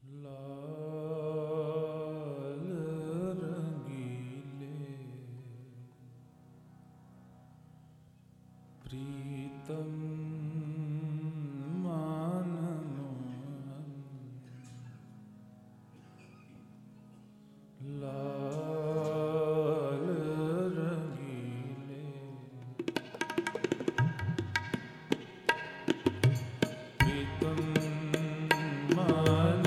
लाल रंगीले प्रीतम मान मोहन लाल रंगीले प्रीतम मान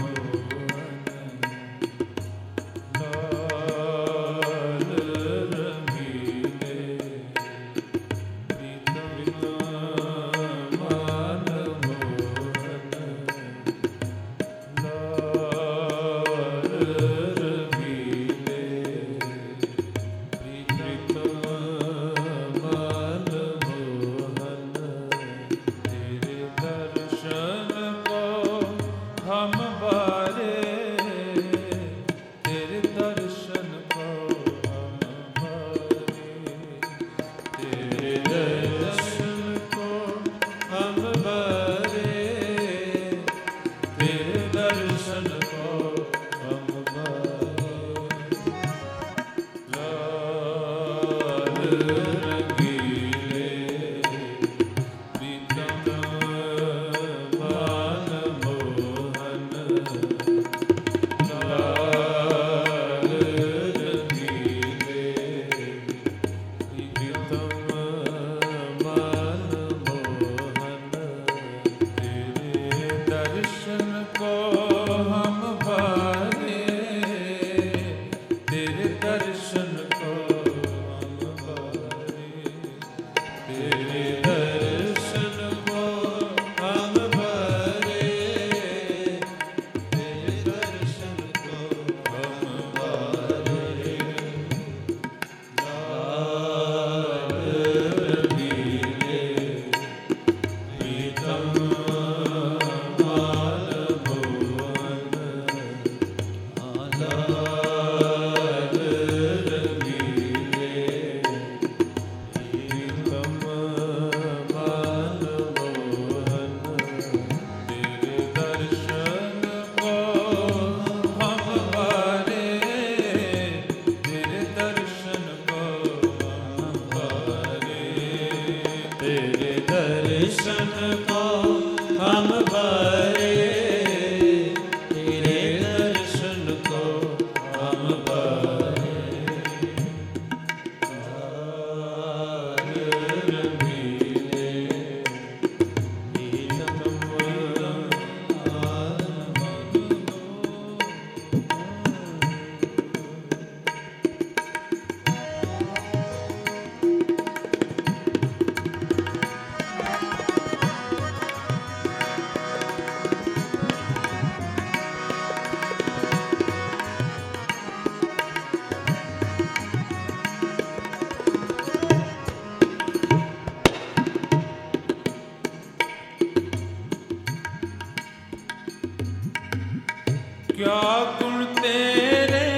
क्या गुण तेरे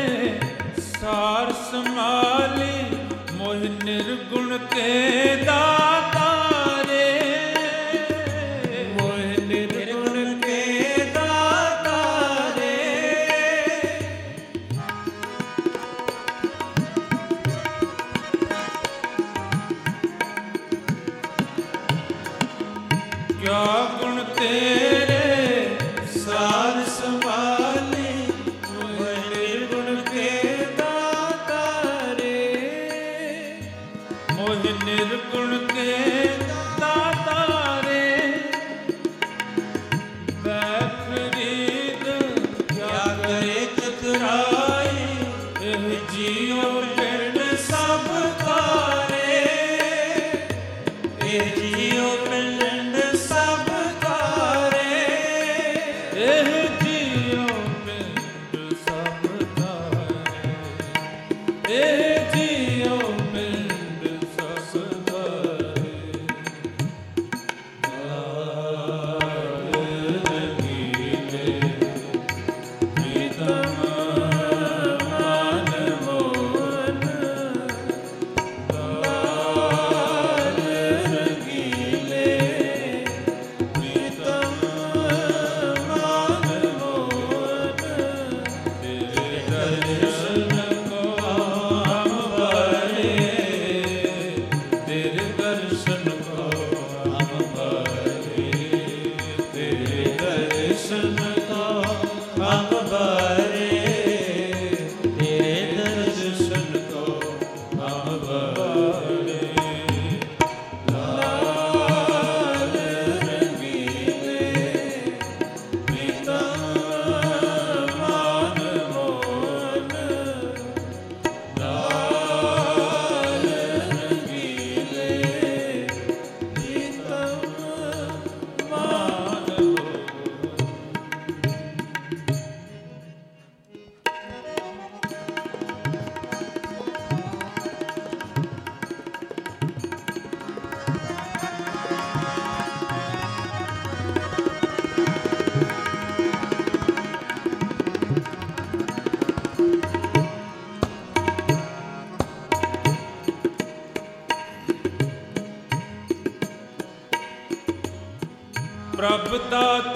सार समाले मोह निर्गुण के दाता रे मोह निर्गुण के दाता रे क्या गुण तेरे सार समाले निर्गुण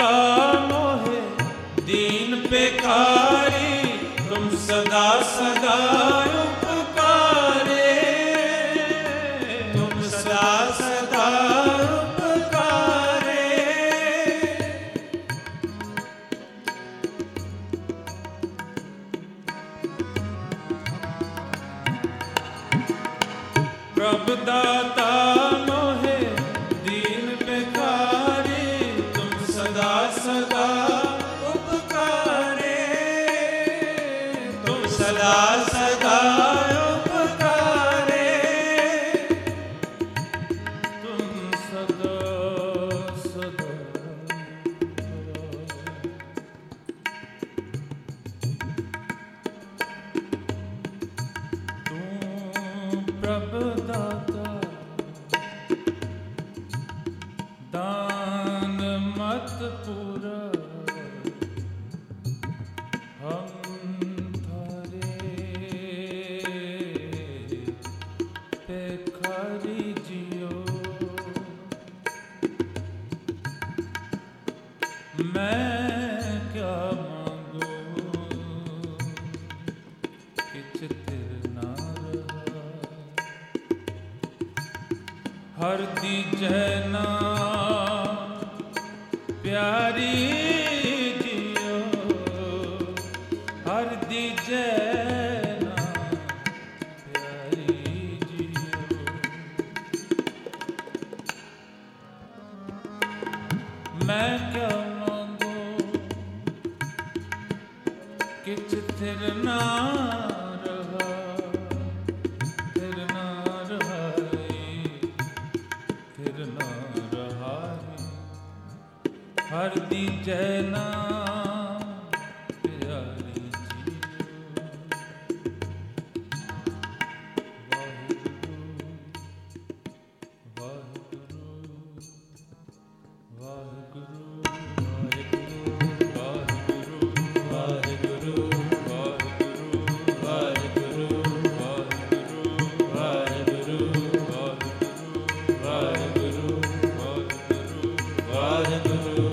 दाता मोहे दीन पेखारी, तुम सदा सदा उपकारे, तुम सदा सदा उपकारे। प्रभु दाता मोहे दीन पेखारी, तुम सदा सदा उपकारे, तुम सदा सदा उपकारे, तुम सदा सदा। प्रभु दाता दान मत पूरा, हम थारे पेखारी जियो। मैं क्या मांगू किछ तिर ना रहा, हर दीजै ना प्यारी जियो, हर दीजै ना प्यारी जियो। मैं क्या मांगू किछ थिर ना रहा, थिर ना रहाई, थिर ना रहाई, हर दीजै ना प्यारी जियो। वाहिगुरु वाहिगुरु वाहिगुरु वाहिगुरु वाहिगुरु वाहिगुरु वाहिगुरु वाहिगुरु वाहिगुरु वाहिगुरु वाहिगुरु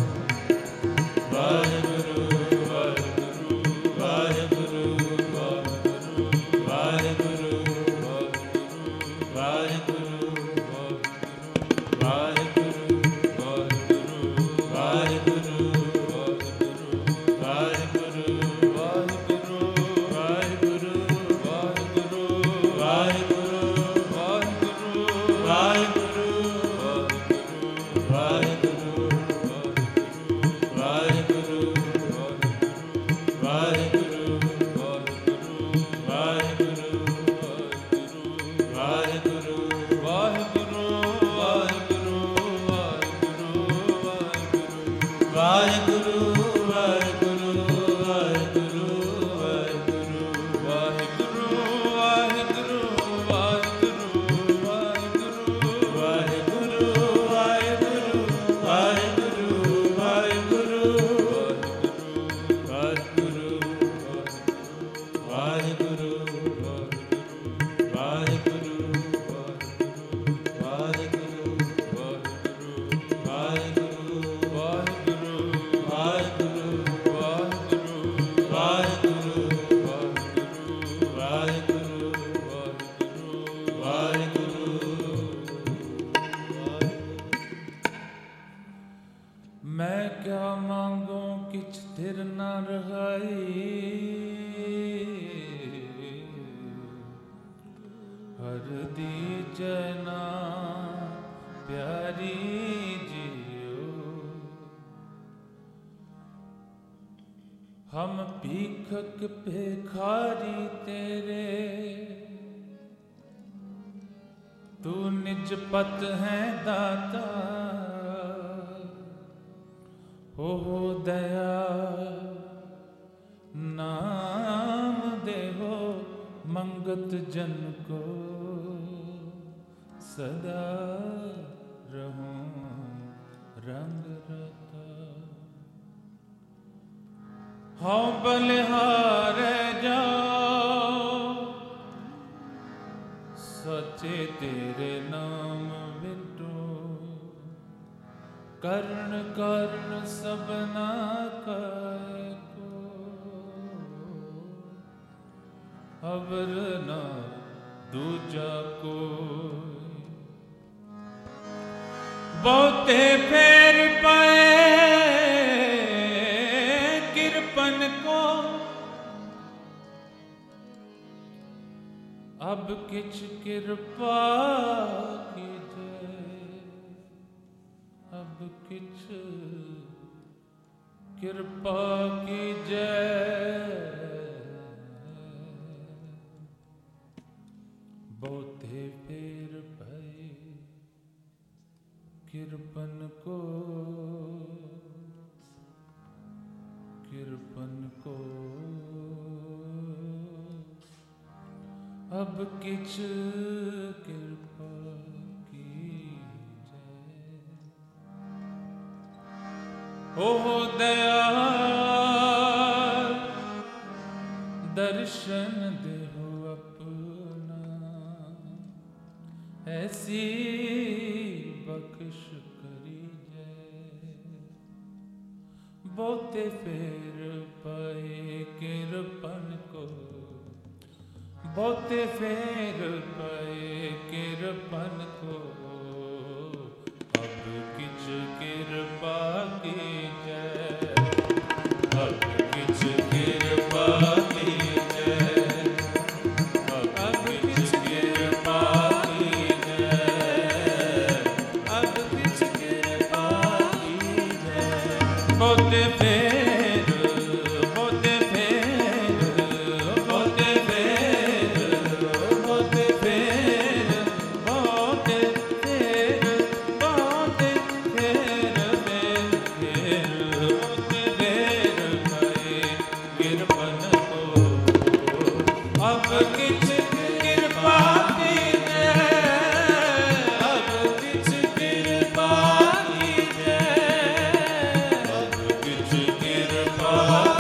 हम भीखक भिखारी तेरे, तू निज पत है दाता। हो दया नाम देहो मंगत जन को, सदा रहूं रंग रता। हाँ बलिहारे जाओ सचे तेरे नाम बिटो, कर्ण कर्ण सबना काय को अवर न दूजा कोई बहुते फेर पाए किरपन को अब किछ कृपा कीजय अब किछ कृपा कीजय बहुते फेर पाए किरपन को अब किछ कृपा कीजय ओहो दयाल दर्शन देहो अपना ऐसी बख्श करीजय बहुते फेर पाए किरपन को बहुते फेर पाए किरपन को अब किछ कृपा कीजय अब किछ कृपा कीजय अब किछ कृपा कीजय अब किछ कृपा कीजय बहुते फेर बहुते फेर बहुते फेर बहुते फेर बहुते फेर बहुते फेर फेर बहुते फेर पाए किरपन को अब किछ कृपा कीजय अब किछ कृपा कीजय अब किछ कृपा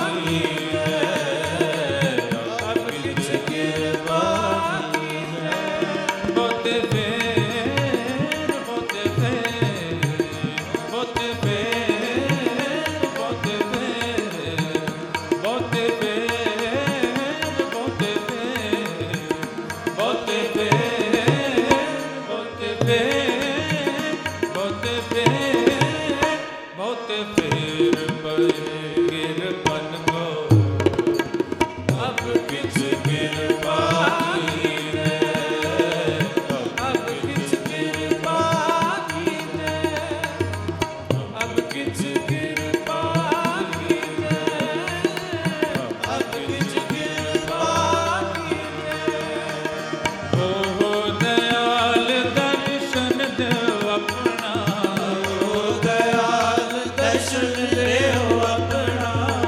कीजय अब किछ कृपा कीजय बहुते फेर बहुते फेर बहुते फेर बहुते फेर बहुते फेर बहुते फेर बहुते फेर बहुते फेर बहुते फेर बहुते फेर पाए किरपन को अब किछ कृपा कीजय अब किछ कृपा कीजय अब किछ कृपा कीजय अब किछ कृपा कीजय ओहो दयाल दर्शन देव अपना ओ दयाल दर्शन देव अपना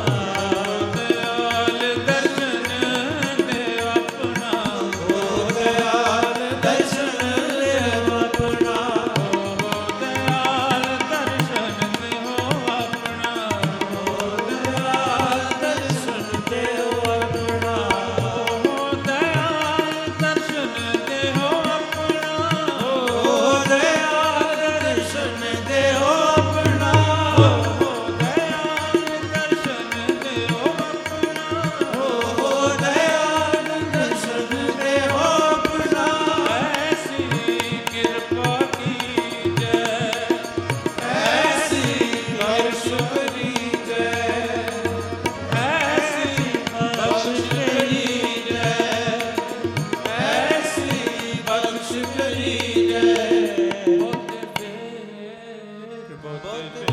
दयाल दर्शन देव अपना ओ दयाल दर्शन देव अपना ओ दयाल दर्शन देव अपना ओ दयाल दर्शन देव अपना ओ दयाल दर्शन देव अपना ओ दयाल दर्शन देव अपना ओ दयाल दर्शन देव अपना ओ दयाल दर्शन देव अपना ऐसी कृपा कीजय ऐसी बख्श करीजय ऐसी बख्श करीजय ऐसी बख्श करीजय बहुते फेर बहुते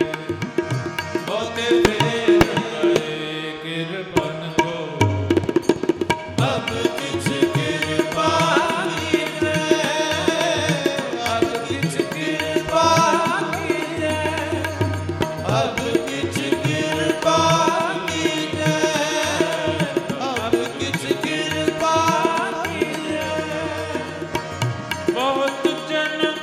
फेर पाए किरपन को अब किछ कृपा कीजय अब किछ कृपा कीजय अब किछ कृपा कीजय अब किछ कृपा कीजय बहुत जन्म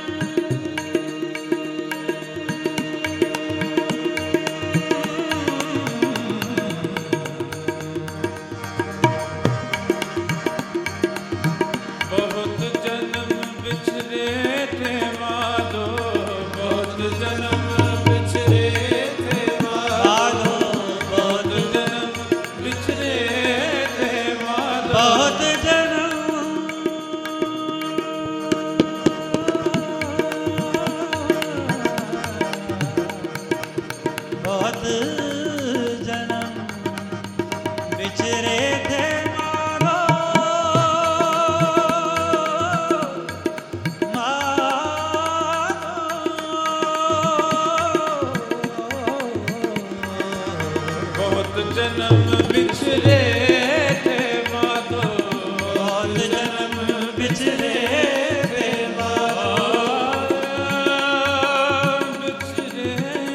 जन्म बिछरे थे मानो बहुत जन्म बिछरे थे माधो, बहुत जन्म बिछरे थे बिछरे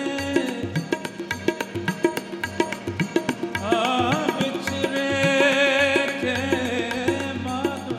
थे माधो।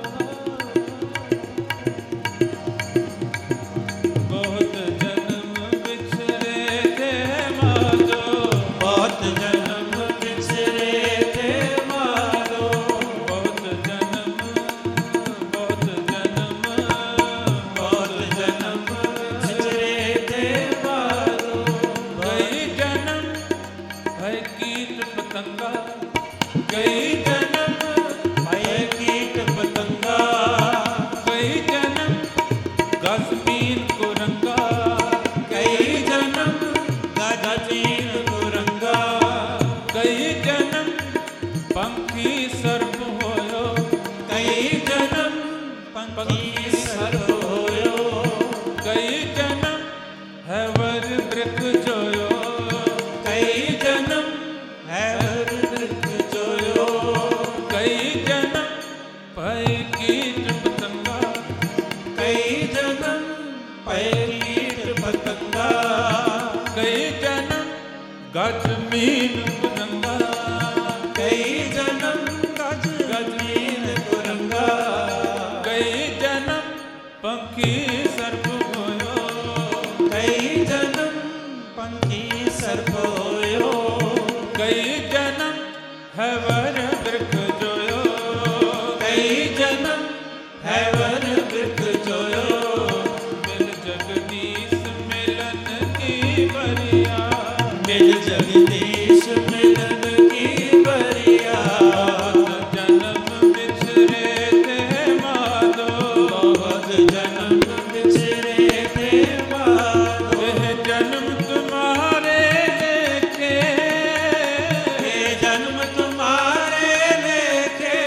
बहुत जन्म बिछरे थे माधो, बहुत जन्म बिछरे थे माधो, बहुत जन्म बहुत जन्म बहुत जन्म बिछरे थे माधो। कई जन्म भय कीट पतंगा, कई जन्म भय कीट पतंगा, कई जन्म गसबीन को रंगा, कई जन्म गजबीन कुरंगा, कई जन्म पंखी सर्प होयो, कई जन्म पंखी सर्प होयो, कई जन्म है वर वृक जोयो, कई जन्म है वृक्ष जोयो, कई जन्म भय कीट पतंगा, कई जन्म भय कीट पतंगा, कई जन्म गजमीन को रंगा, कई जन्म गजबीन कुरंगा, कई जन्म पंखी सर्प होयो, कई जन्म पंखी सर्प होयो, कई जन्म है वर वृक जोयो, कई जन्म है वर वृक्ष जोयो, मिल जगदीश मिलन की बरिया, मिल जगदीश मिलन की बरिया। बहुत जन्म बिछरे थे माधो, बहुत जन्म बिछरे थे माधो, यह जन्म तुम्हारे लेखे, ये जन्म तुम्हारे लेखे,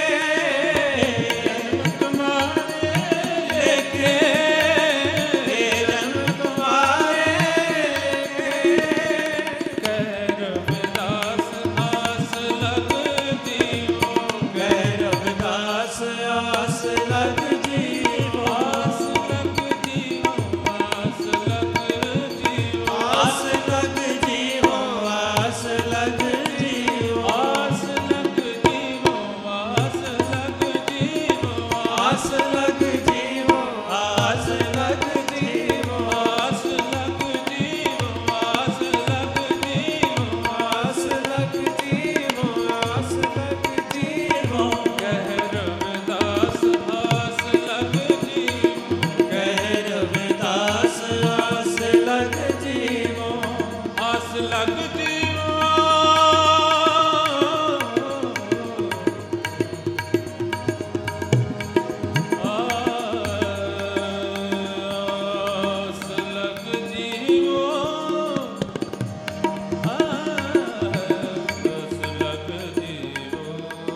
तुम्हारे लेखे, ये जन्म तुम्हारे लेखे। कह रविदास आस लगती हो, रविदास आस लग जीवो, आस लगती हो, आस लगती हो, आस लग जीवो, आस लग जीवो, आस लगती हो, आस लगती हो, आस लग जीवो, आस लग जीवो, आस लगती हो, आस लगती हो, आस लग जीवो, आस लग जीवो। कह रविदास आस लगती हो, कह रविदास आस लग जीवो, आस लगती हो, आस लगती हो, आस लगती हो।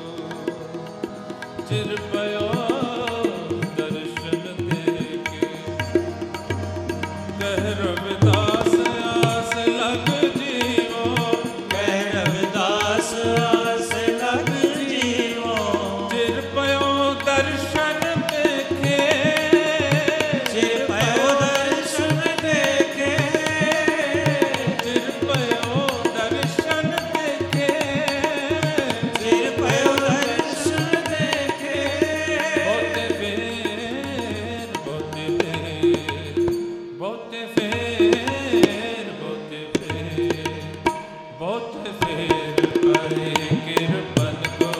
चिर पयो दर्शन देके, कह रविदास आस लग जीवो, कह रविदास आस लग जीवो, चिर पयो दर्शन देखे, चिर पयो दर्शन देखे, चिर पयो दर्शन देखे, चिर पयो दर्शन देखे। बहुते फेर बहुते फेर बहुते फेर बहुते फेर बहुते फेर करे कृपन को,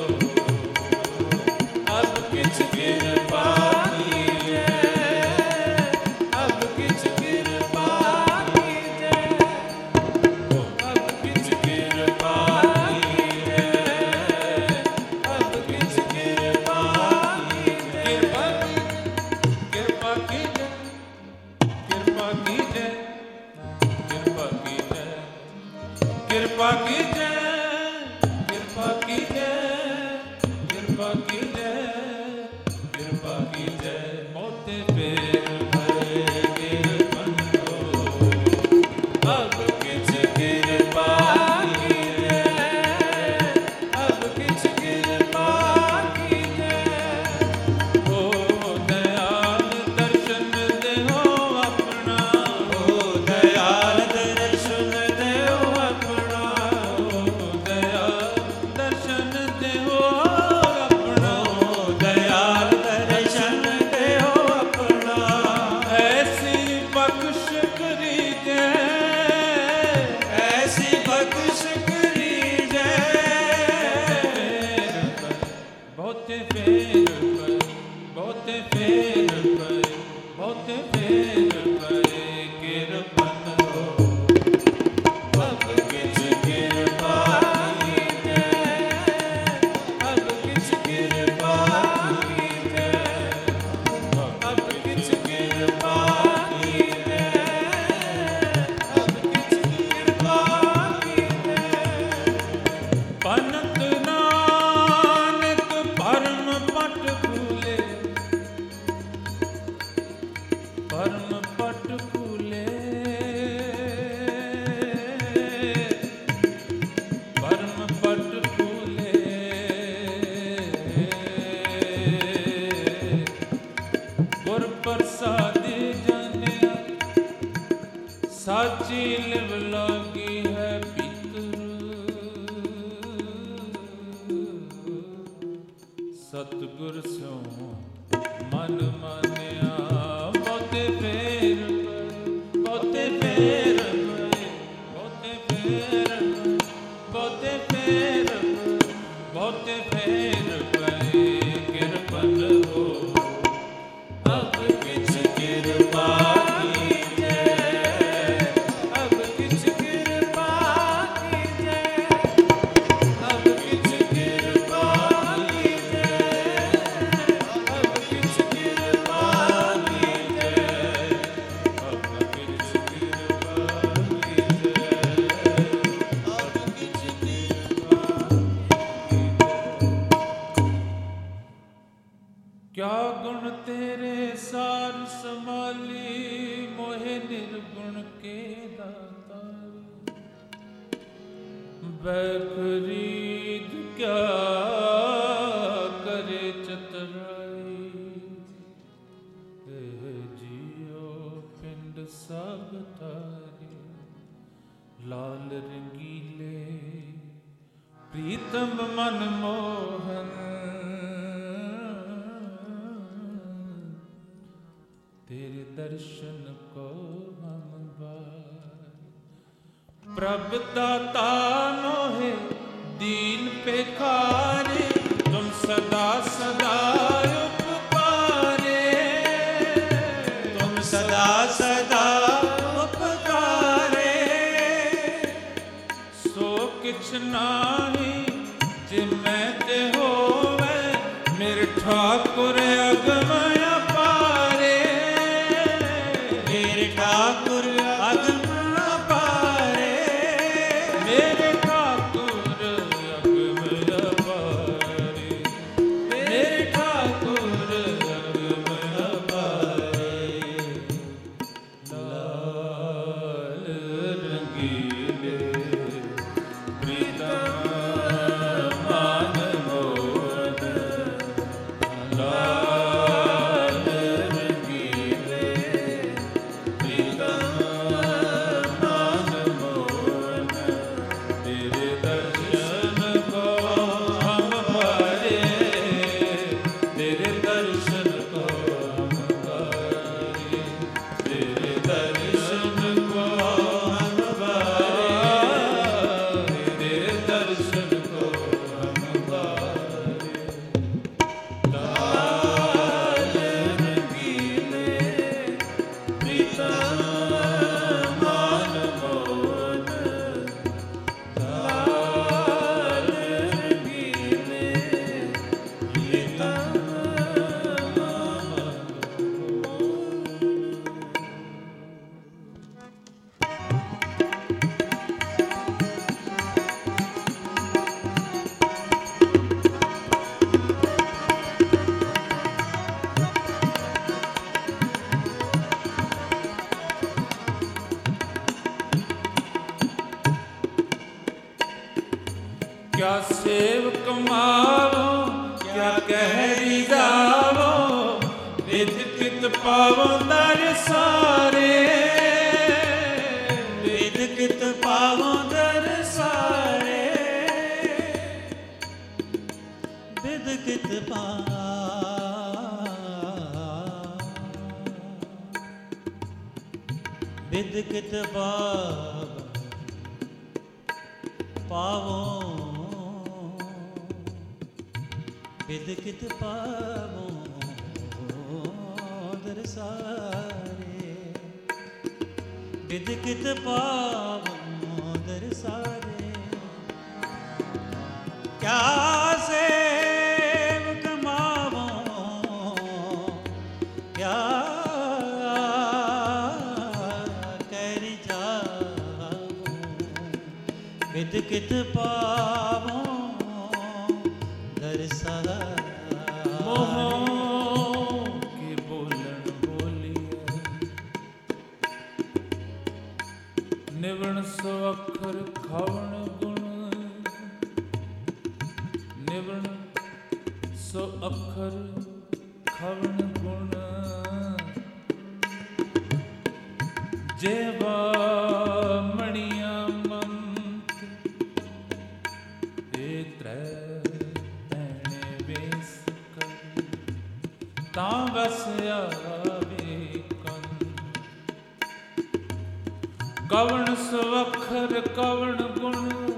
अब किछ कृपा कीजे, अब किछ कृपा कीजे, अब किछ कृपा कीजे, अब किछ कृपा कीजे। कृपा कीजे, कृपा कीजे, कृपा कीजे, कृपा कृपा कीजिए, कृपा कीजिए, कृपा कीजिए, कृपा कीजिए। मोते पेर भरे गिरपन हो, अब किछ कृपा कीजिए, अब किछ कृपा कीजिए। ओ दयाल दर्शन देहो अपना, ओ दयाल दर्शन देओ अपना, ओ दयाल दर्शन देहो अपना, ओ दयाल दर्शन देओ अपना। ऐसी बख्श करीजे, ऐसी बख्श करीजे, बहुते फेर पर, बहुते फेर पर, बहुते फेर पर किरपन हो, अब किछ कृपा कीजिए, अब किछ कृपा कीजिए, अब किछ कृपा कीजिए, अब किछ कृपा कीजिए। पनत नानक परम पट फूले, परम पट फूले, परम पट फूले। गुर प्रसादि जानिया, साची लिव लागी है पितर। सतगुर स्यों मन मानिया, बहुते फेर पर, बहुते फेर पर, बहुते फेर पर, बहुते फेर पर, बहुते फेर पर किरपन हो, अब किछ कृपा कीजिए, अब किछ कृपा कीजिए, अब किछ कृपा कीजिए, अब किछ कृपा कीजिए, अब किछ कृपा कीजिए, अब किछ कृपा कीजिए। क्या गुण तेरे सार संभाली, मोहे निर्गुण के दातार। बैखरीद क्या करे चतुराई, जियो पिंड सब तारे। लाल रंगीले प्रीतम मन मोहन, तेरे दर्शन को हम बार। प्रभ दाता मोहे दीन पेखारे, तुम सदा सदा उपकारे, तुम सदा सदा उपकारे। सो किछ नाही जिमै ते होवे, मेरे ठाकुर अगम अपारे। मेरे ठाकुर अगम अपारे, मेरे ठाकुर अगम अपारे, मेरे ठाकुर अगम अपारे। लाल रंगीले प्रीतम मान मोहन, लाल रंगीले प्रीतम मान मोहन। तेरे दर्शन को हम पारे, तेरे दर्शन को हम पारे, तेरे दर्शन को हम पारे, तेरे क्या सेव कमावो क्या कह रिजावो विद कित पावो दर सारे विद कित पावो दर सारे विद कित विद कित पावो विद कित पावो दर सारे विद कित पावो दर सारे क्या सेव कमावो क्या कर जावो विद कित पावो दर सारे के बोलन बोलिए निवण सो अखर खावण गुण निवण सो अखर खावण गुण जेवा मणिया मंत ए त्रै तां बस आवे कन कवण स्वखर कवण गुण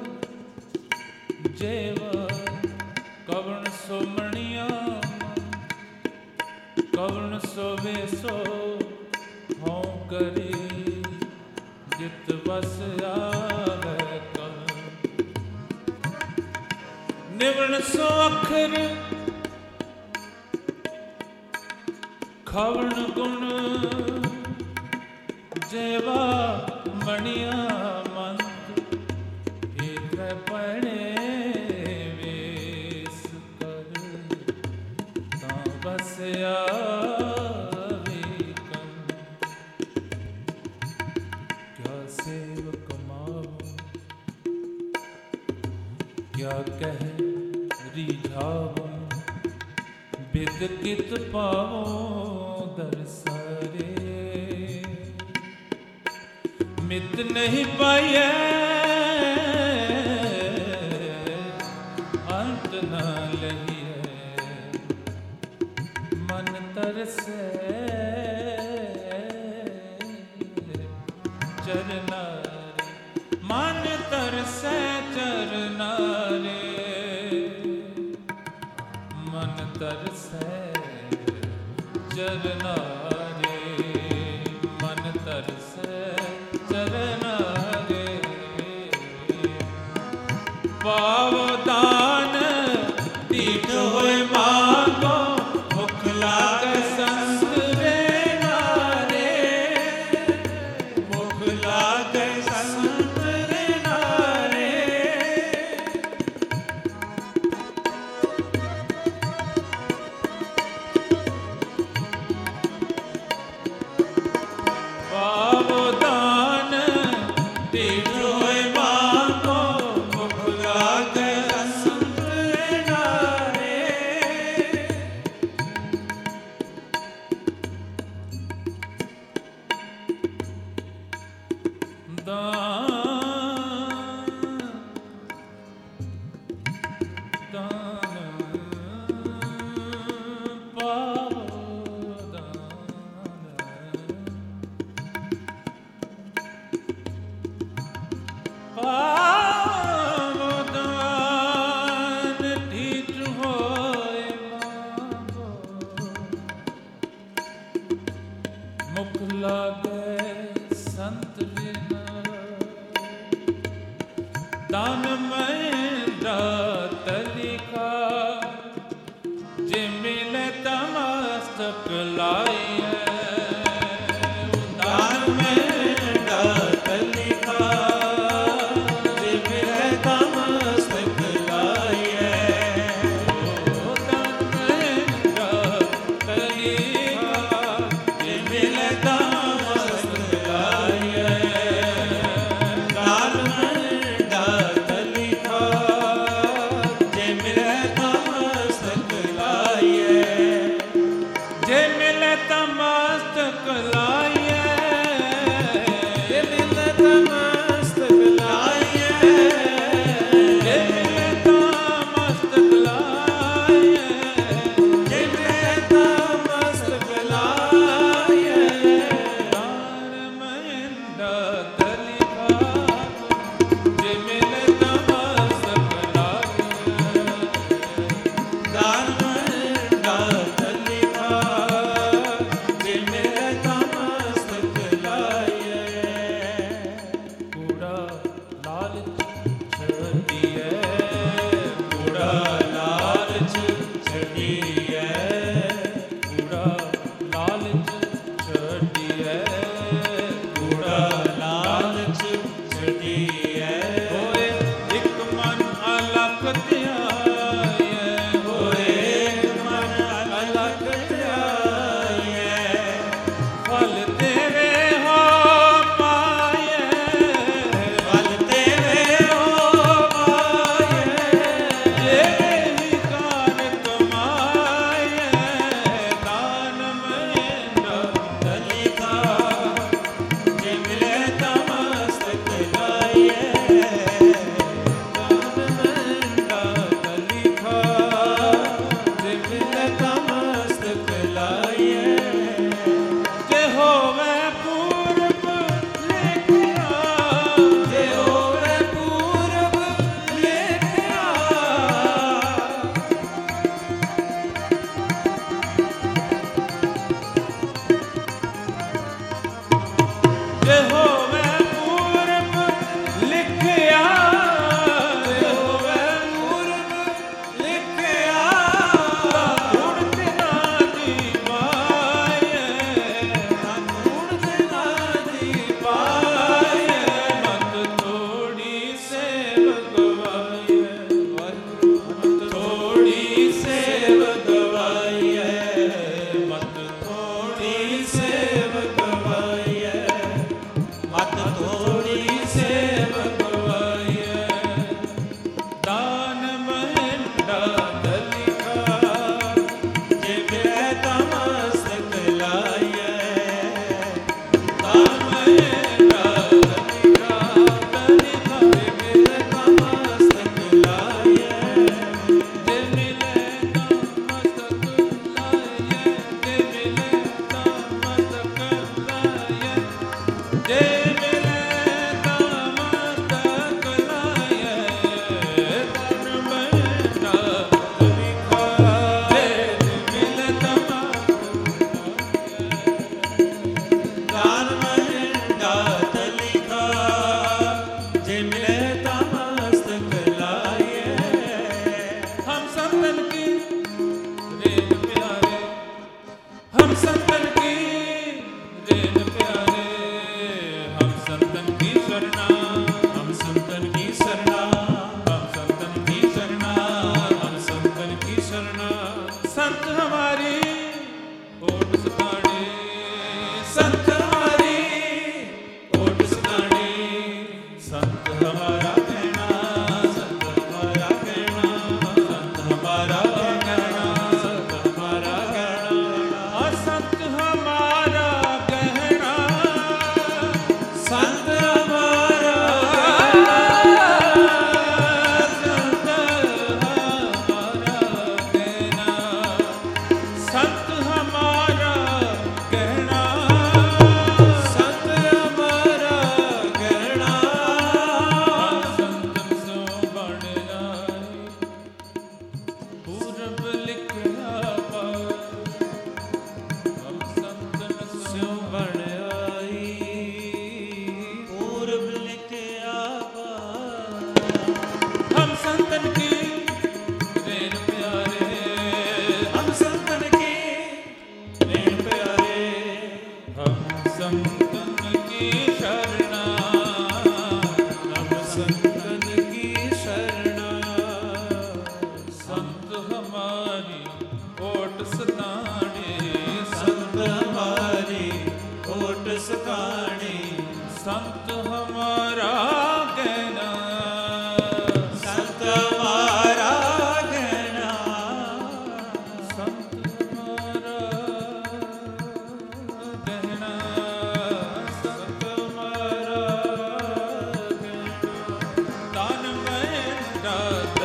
जेवा कवण सो मणिया कवण सो वेसो हों करे जित बस आवे कन निवण सो अखर खावण गुण जेवा मणिया मंत इत्र पणे वेस कर तां बस आवे कन क्या सेव कमावो क्या कह रिझावो विद कित पावो दर सारे मित नहीं पाइए अंत न लहिए मन तरसे चरनारे मन तरसे चरनारे मन तरसे चरनारे मन तरसे चरनारे पावो दान दीठ होए मांगो भुख लागे संत रे नारे भुख लागे संत रे नारे पावो दान दीठ होए मांगो भुख लागे संत रे नारे मुख लागे संत बिना दान में दातलिका जे मिले तमस्तक लाइए दान में दातलिका जे मिले तमस्तक लाइए दान में दातलिका जे मिले तमस्तक लाइए दान में दातलिका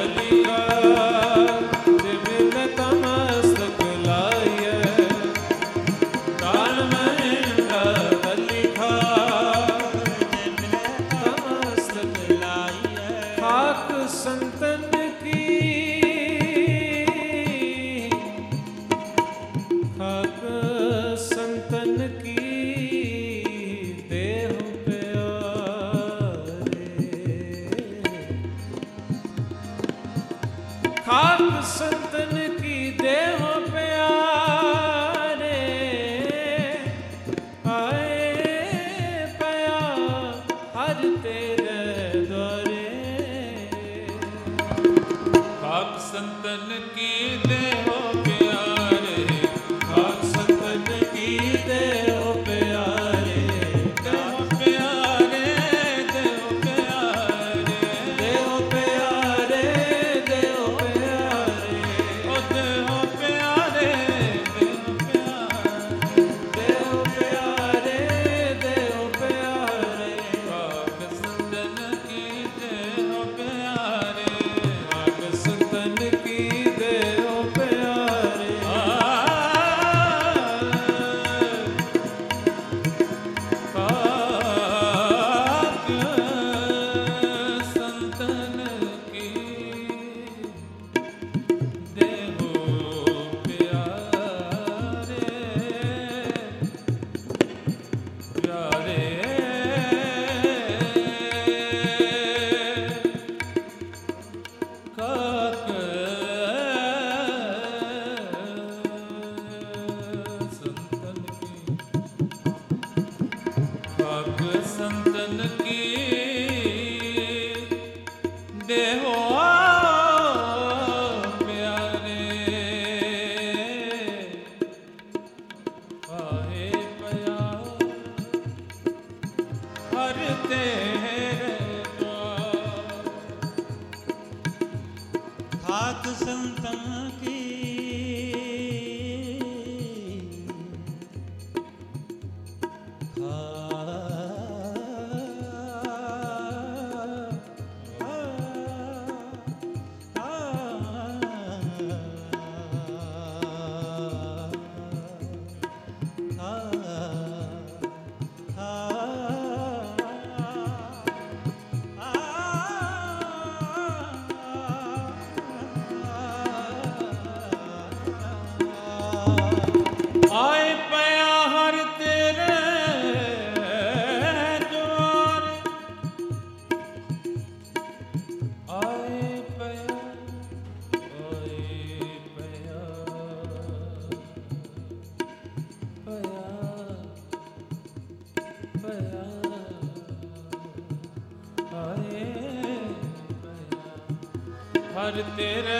हर तेरे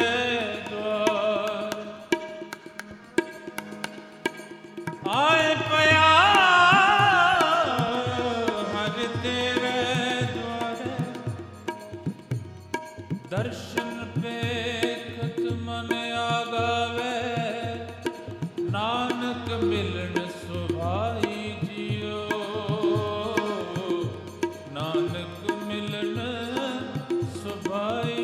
द्वार आए पया, हर तेरे द्वार दर्शन पे खत मन आगावे, नानक मिलन सुभाई जियो, नानक मिलन सुभाई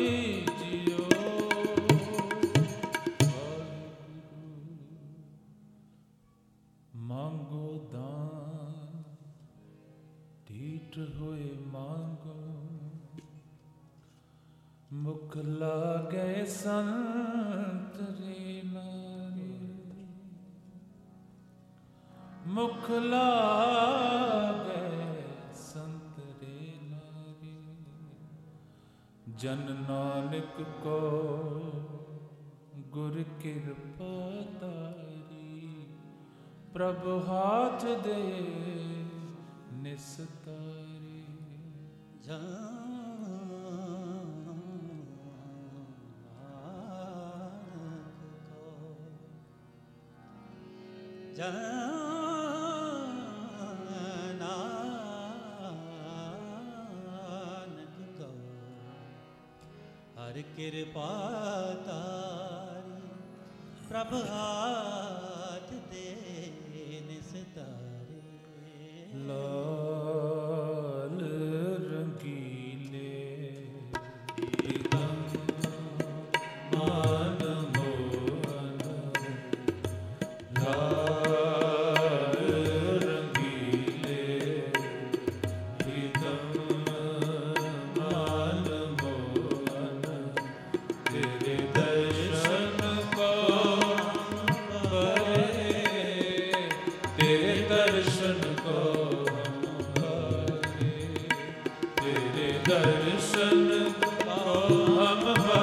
मांगो दान ढीठ होए मांगो, मुख लागे संत रे नारी, मुख लागे संत रे नारी, जन नानक को गुर कृपा तारी, प्रभु हाथ दे निस्तारी। नानक को हर कृपा तारी, प्रभु हाथ दे निस्तारे। लाल रंगीले मम